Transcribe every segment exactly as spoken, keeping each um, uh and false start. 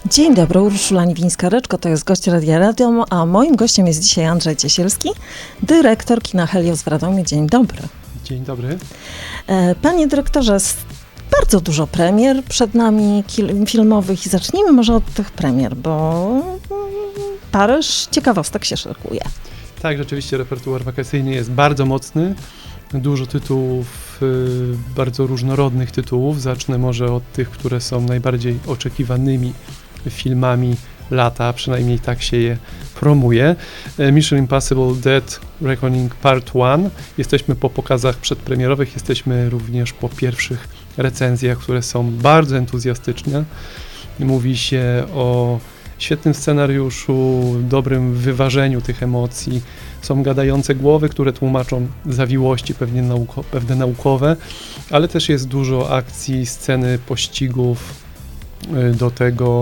Dzień dobry, Urszula Niwińska-Ryczko, to jest gość Radia Radio, a moim gościem jest dzisiaj Andrzej Ciesielski, dyrektor kina Helios w Radomiu. Dzień dobry. Dzień dobry. Panie dyrektorze, bardzo dużo premier przed nami filmowych i zacznijmy może od tych premier, bo Paryż ciekawostek się szykuje. Tak, rzeczywiście repertuar wakacyjny jest bardzo mocny. Dużo tytułów, bardzo różnorodnych tytułów. Zacznę może od tych, które są najbardziej oczekiwanymi filmami lata, przynajmniej tak się je promuje. Mission Impossible Dead Reckoning Part jeden. Jesteśmy po pokazach przedpremierowych, jesteśmy również po pierwszych recenzjach, które są bardzo entuzjastyczne. Mówi się o świetnym scenariuszu, dobrym wyważeniu tych emocji. Są gadające głowy, które tłumaczą zawiłości pewnie nauko, pewne naukowe, ale też jest dużo akcji, sceny pościgów, do tego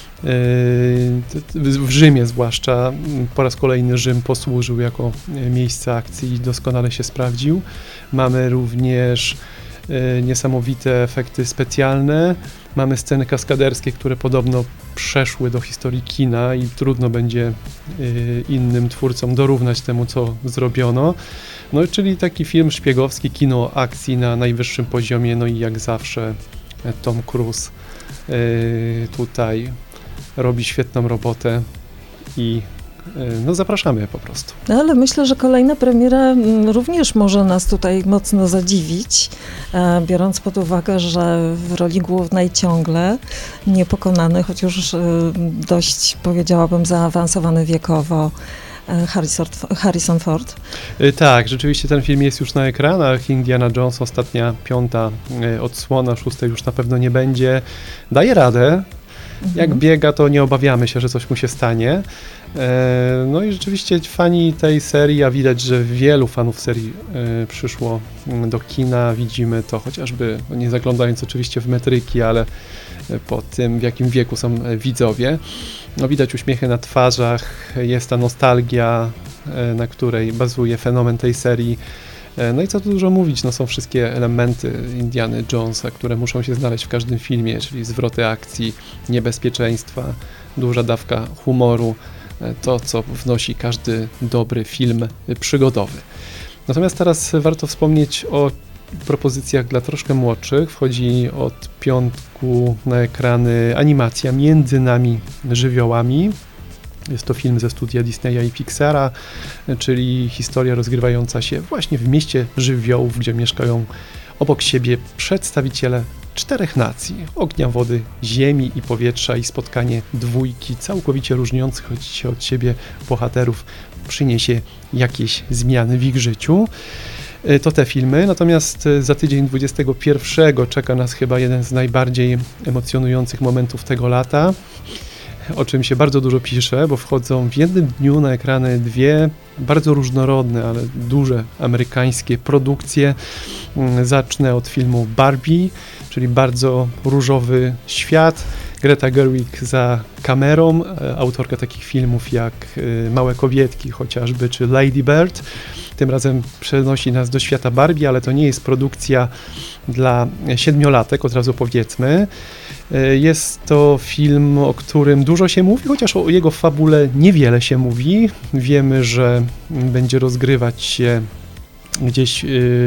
w Rzymie zwłaszcza. Po raz kolejny Rzym posłużył jako miejsce akcji i doskonale się sprawdził. Mamy również niesamowite efekty specjalne. Mamy sceny kaskaderskie, które podobno przeszły do historii kina i trudno będzie innym twórcom dorównać temu, co zrobiono. No, czyli taki film szpiegowski, kino akcji na najwyższym poziomie, no i jak zawsze Tom Cruise tutaj robi świetną robotę i no zapraszamy po prostu. Ale myślę, że kolejna premiera również może nas tutaj mocno zadziwić, biorąc pod uwagę, że w roli głównej ciągle niepokonany, choć już dość, powiedziałabym, zaawansowany wiekowo Harrison, Harrison Ford. Tak, rzeczywiście ten film jest już na ekranach. Indiana Jones, ostatnia, piąta odsłona, szóstej już na pewno nie będzie. Daje radę. Jak mhm. biega, to nie obawiamy się, że coś mu się stanie. No i rzeczywiście fani tej serii, a widać, że wielu fanów serii przyszło do kina. Widzimy to chociażby, nie zaglądając oczywiście w metryki, ale po tym, w jakim wieku są widzowie. No widać uśmiechy na twarzach, jest ta nostalgia, na której bazuje fenomen tej serii. No i co tu dużo mówić, no są wszystkie elementy Indiany Jonesa, które muszą się znaleźć w każdym filmie, czyli zwroty akcji, niebezpieczeństwa, duża dawka humoru, to co wnosi każdy dobry film przygodowy. Natomiast teraz warto wspomnieć o propozycjach dla troszkę młodszych. Wchodzi od piątku na ekrany animacja Między nami żywiołami. Jest to film ze studia Disneya i Pixara, czyli historia rozgrywająca się właśnie w mieście żywiołów, gdzie mieszkają obok siebie przedstawiciele czterech nacji: ognia, wody, ziemi i powietrza, i spotkanie dwójki całkowicie różniących się od siebie bohaterów przyniesie jakieś zmiany w ich życiu. To te filmy, natomiast za tydzień dwudziestego pierwszego czeka nas chyba jeden z najbardziej emocjonujących momentów tego lata, o czym się bardzo dużo pisze, bo wchodzą w jednym dniu na ekrany dwie bardzo różnorodne, ale duże amerykańskie produkcje. Zacznę od filmu Barbie, czyli bardzo różowy świat. Greta Gerwig za kamerą, autorka takich filmów jak Małe kobietki chociażby, czy Lady Bird. Tym razem przenosi nas do świata Barbie, ale to nie jest produkcja dla siedmiolatek, od razu powiedzmy. Jest to film, o którym dużo się mówi, chociaż o jego fabule niewiele się mówi. Wiemy, że będzie rozgrywać się gdzieś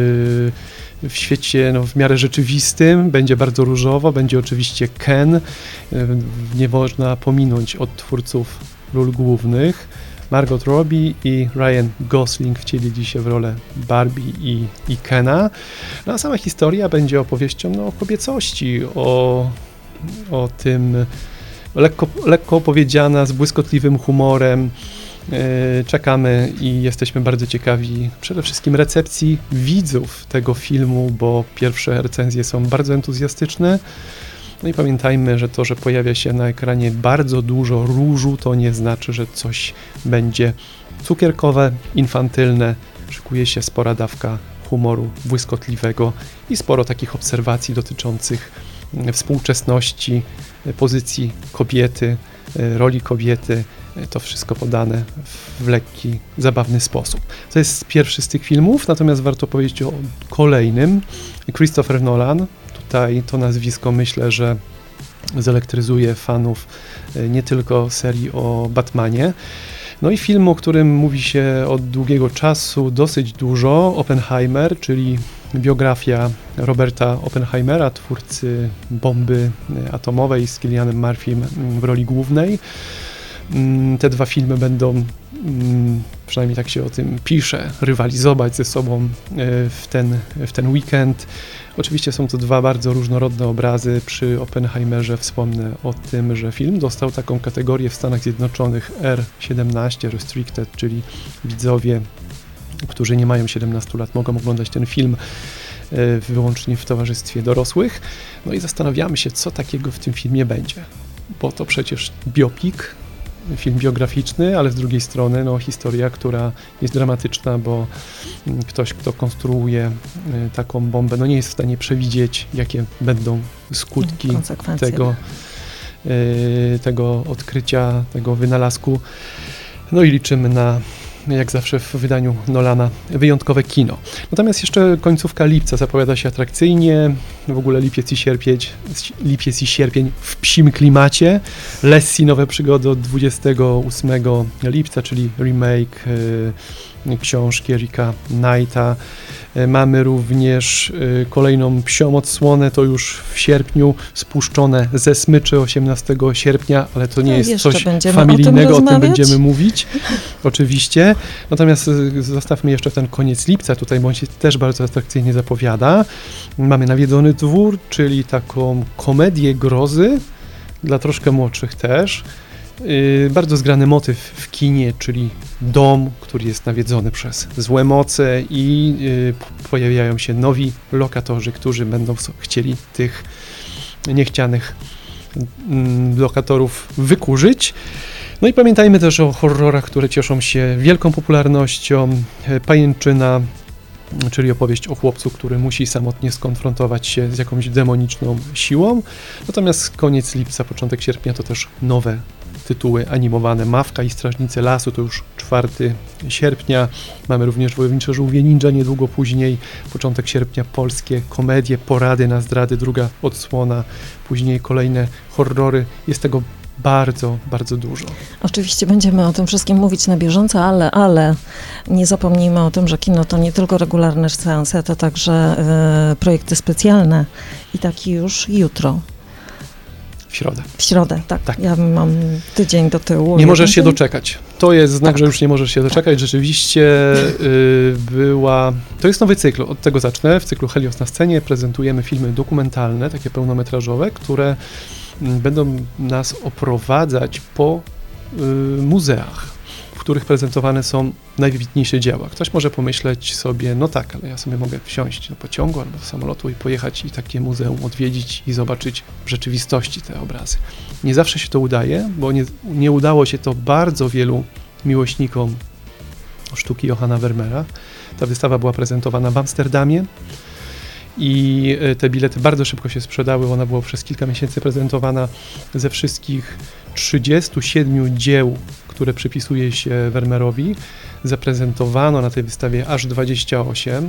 w świecie no, w miarę rzeczywistym, będzie bardzo różowo, będzie oczywiście Ken. Nie można pominąć od twórców ról głównych. Margot Robbie i Ryan Gosling wcielili się w rolę Barbie i, i Kena. No, a sama historia będzie opowieścią no, o kobiecości, o, o tym lekko, lekko opowiedziana, z błyskotliwym humorem. Yy, czekamy i jesteśmy bardzo ciekawi przede wszystkim recepcji widzów tego filmu, bo pierwsze recenzje są bardzo entuzjastyczne. No i pamiętajmy, że to, że pojawia się na ekranie bardzo dużo różu, to nie znaczy, że coś będzie cukierkowe, infantylne. Szykuje się spora dawka humoru błyskotliwego i sporo takich obserwacji dotyczących współczesności, pozycji kobiety, roli kobiety. To wszystko podane w lekki, zabawny sposób. To jest pierwszy z tych filmów, natomiast warto powiedzieć o kolejnym. Christopher Nolan. Tutaj to nazwisko myślę, że zelektryzuje fanów nie tylko serii o Batmanie. No i film, o którym mówi się od długiego czasu dosyć dużo, Oppenheimer, czyli biografia Roberta Oppenheimera, twórcy bomby atomowej z Cillianem Murphym w roli głównej. Te dwa filmy będą, przynajmniej tak się o tym pisze, rywalizować ze sobą w ten, w ten weekend. Oczywiście są to dwa bardzo różnorodne obrazy. Przy Oppenheimerze wspomnę o tym, że film dostał taką kategorię w Stanach Zjednoczonych R siedemnaście Restricted, czyli widzowie, którzy nie mają siedemnastu lat, mogą oglądać ten film wyłącznie w towarzystwie dorosłych. No i zastanawiamy się, co takiego w tym filmie będzie, bo to przecież biopik, film biograficzny, ale z drugiej strony no, historia, która jest dramatyczna, bo ktoś, kto konstruuje taką bombę, no nie jest w stanie przewidzieć, jakie będą skutki tego, tego odkrycia, tego wynalazku. No i liczymy na, jak zawsze w wydaniu Nolana, wyjątkowe kino. Natomiast jeszcze końcówka lipca zapowiada się atrakcyjnie. W ogóle lipiec i sierpień, lipiec i sierpień w psim klimacie. Lassie, nowe przygody od dwudziestego ósmego lipca, czyli remake y, książki Erika Knighta. Y, mamy również y, kolejną psią odsłonę, to już w sierpniu, Spuszczone ze smyczy osiemnastego sierpnia, ale to nie no, jest coś będziemy familijnego, o tym, o tym będziemy mówić, oczywiście. Natomiast y, zostawmy jeszcze ten koniec lipca, tutaj bądź się też bardzo atrakcyjnie zapowiada. Mamy Nawiedzony dwór, czyli taką komedię grozy, dla troszkę młodszych też. Yy, bardzo zgrany motyw w kinie, czyli dom, który jest nawiedzony przez złe moce i yy, pojawiają się nowi lokatorzy, którzy będą so, chcieli tych niechcianych yy, lokatorów wykurzyć. No i pamiętajmy też o horrorach, które cieszą się wielką popularnością. Pajęczyna, czyli opowieść o chłopcu, który musi samotnie skonfrontować się z jakąś demoniczną siłą. Natomiast koniec lipca, początek sierpnia to też nowe tytuły animowane. Mawka i Strażnicy Lasu to już czwartego sierpnia. Mamy również Wojownicze Żółwie Ninja niedługo później. Początek sierpnia polskie komedie, Porady na zdrady, druga odsłona. Później kolejne horrory. Jest tego bardzo, bardzo dużo. Oczywiście będziemy o tym wszystkim mówić na bieżąco, ale, ale nie zapomnijmy o tym, że kino to nie tylko regularne seanse, to także y, projekty specjalne i taki już jutro. W środę. W środę, tak. tak. Ja mam tydzień do tyłu. Nie możesz się doczekać. To jest znak, tak. że już nie możesz się doczekać. Rzeczywiście y, była... To jest nowy cykl. Od tego zacznę. W cyklu Helios na scenie prezentujemy filmy dokumentalne, takie pełnometrażowe, które będą nas oprowadzać po y, muzeach, w których prezentowane są najwybitniejsze dzieła. Ktoś może pomyśleć sobie, no tak, ale ja sobie mogę wsiąść do pociągu albo do samolotu i pojechać i takie muzeum odwiedzić i zobaczyć w rzeczywistości te obrazy. Nie zawsze się to udaje, bo nie, nie udało się to bardzo wielu miłośnikom sztuki Johanna Vermeera. Ta wystawa była prezentowana w Amsterdamie i te bilety bardzo szybko się sprzedały. Ona była przez kilka miesięcy prezentowana. Ze wszystkich trzydziestu siedmiu dzieł, które przypisuje się Vermeerowi, zaprezentowano na tej wystawie aż dwadzieścia osiem.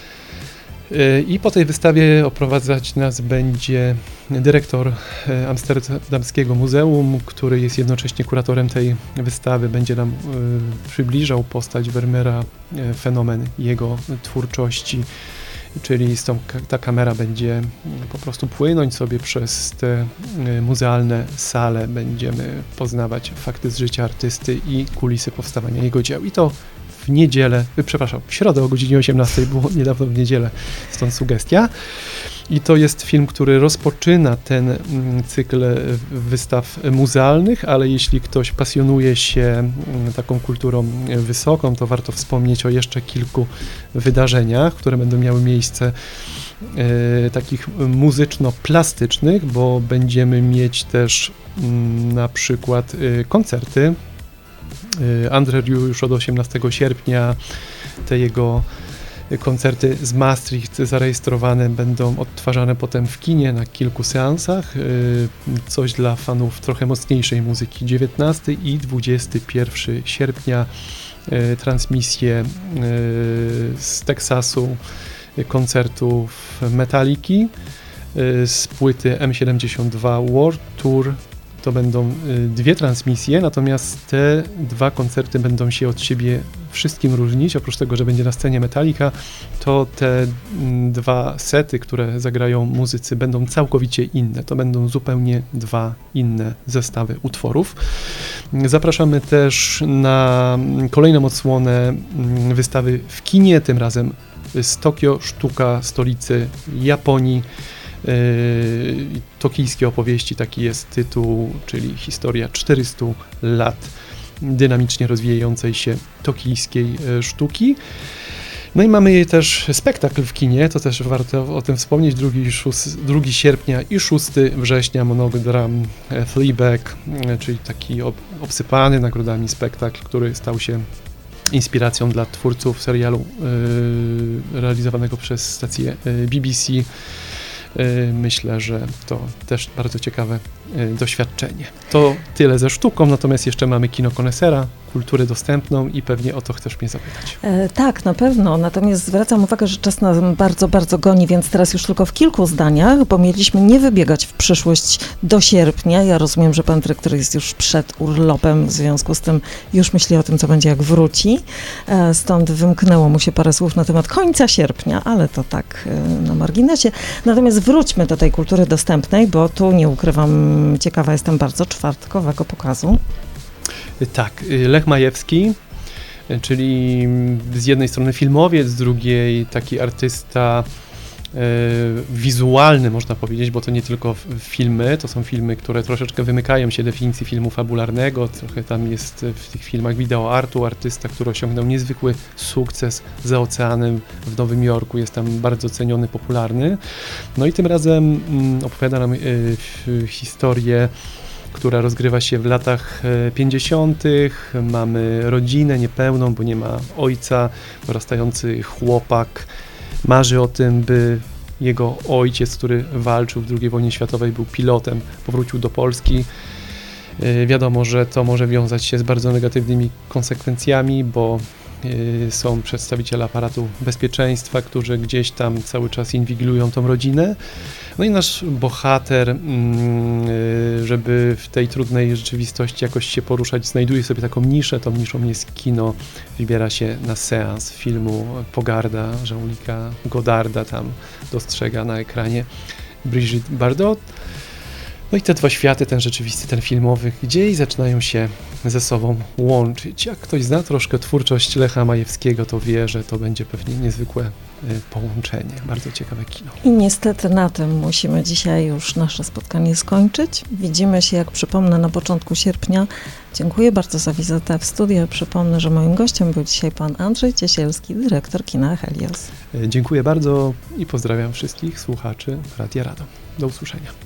I po tej wystawie oprowadzać nas będzie dyrektor Amsterdamskiego Muzeum, który jest jednocześnie kuratorem tej wystawy. Będzie nam przybliżał postać Vermeera, fenomen jego twórczości. Czyli z tą, ta kamera będzie po prostu płynąć sobie przez te muzealne sale. Będziemy poznawać fakty z życia artysty i kulisy powstawania jego dzieł. I to w niedzielę, przepraszam, w środę o godzinie osiemnastej, było niedawno w niedzielę, stąd sugestia. I to jest film, który rozpoczyna ten cykl wystaw muzealnych, ale jeśli ktoś pasjonuje się taką kulturą wysoką, to warto wspomnieć o jeszcze kilku wydarzeniach, które będą miały miejsce e, takich muzyczno-plastycznych, bo będziemy mieć też m, na przykład e, koncerty. E, Andrzej Rieu już od osiemnastego sierpnia, te jego koncerty z Maastricht zarejestrowane będą odtwarzane potem w kinie na kilku seansach. Coś dla fanów trochę mocniejszej muzyki. dziewiętnastego i dwudziestego pierwszego sierpnia transmisje z Teksasu koncertów Metaliki. z płyty M siedemdziesiąt dwa World Tour. To będą dwie transmisje, natomiast te dwa koncerty będą się od siebie wszystkim różnić. Oprócz tego, że będzie na scenie Metallica, to te dwa sety, które zagrają muzycy, będą całkowicie inne. To będą zupełnie dwa inne zestawy utworów. Zapraszamy też na kolejną odsłonę wystawy w kinie, tym razem z Tokio, sztuka stolicy Japonii. Yy, tokijskie opowieści, taki jest tytuł, czyli historia czterystu lat dynamicznie rozwijającej się tokijskiej sztuki. No i mamy też spektakl w kinie, to też warto o tym wspomnieć, drugiego sierpnia i szóstego września monodram Fleabag, czyli taki obsypany nagrodami spektakl, który stał się inspiracją dla twórców serialu yy, realizowanego przez stację B B C. Myślę, że to też bardzo ciekawe doświadczenie. To tyle ze sztuką, natomiast jeszcze mamy kino konesera, kulturę dostępną i pewnie o to chcesz mnie zapytać. E, tak, na pewno. Natomiast zwracam uwagę, że czas nas bardzo, bardzo goni, więc teraz już tylko w kilku zdaniach, bo mieliśmy nie wybiegać w przyszłość do sierpnia. Ja rozumiem, że pan dyrektor jest już przed urlopem, w związku z tym już myśli o tym, co będzie, jak wróci. E, stąd wymknęło mu się parę słów na temat końca sierpnia, ale to tak e, na marginesie. Natomiast wróćmy do tej kultury dostępnej, bo tu, nie ukrywam, ciekawa jestem bardzo czwartkowego pokazu. Tak, Lech Majewski, czyli z jednej strony filmowiec, z drugiej taki artysta e, wizualny, można powiedzieć, bo to nie tylko filmy, to są filmy, które troszeczkę wymykają się definicji filmu fabularnego, trochę tam jest w tych filmach wideoartu, artysta, który osiągnął niezwykły sukces za oceanem w Nowym Jorku, jest tam bardzo ceniony, popularny. No i tym razem mm, opowiada nam y, historię, która rozgrywa się w latach pięćdziesiątych. Mamy rodzinę niepełną, bo nie ma ojca, dorastający chłopak marzy o tym, by jego ojciec, który walczył w drugiej wojnie światowej, był pilotem, powrócił do Polski. Wiadomo, że to może wiązać się z bardzo negatywnymi konsekwencjami, bo są przedstawiciele aparatu bezpieczeństwa, którzy gdzieś tam cały czas inwigilują tą rodzinę. No i nasz bohater, żeby w tej trudnej rzeczywistości jakoś się poruszać, znajduje sobie taką niszę. Tą niszą jest kino. Wybiera się na seans filmu Pogarda, Jean-Luca Godarda, tam dostrzega na ekranie Brigitte Bardot. No i te dwa światy, ten rzeczywisty, ten filmowy, gdzieś zaczynają się ze sobą łączyć. Jak ktoś zna troszkę twórczość Lecha Majewskiego, to wie, że to będzie pewnie niezwykłe połączenie. Bardzo ciekawe kino. I niestety na tym musimy dzisiaj już nasze spotkanie skończyć. Widzimy się, jak przypomnę, na początku sierpnia. Dziękuję bardzo za wizytę w studiu. Przypomnę, że moim gościem był dzisiaj pan Andrzej Ciesielski, dyrektor kina Helios. Dziękuję bardzo i pozdrawiam wszystkich słuchaczy Radia Radom. Do usłyszenia.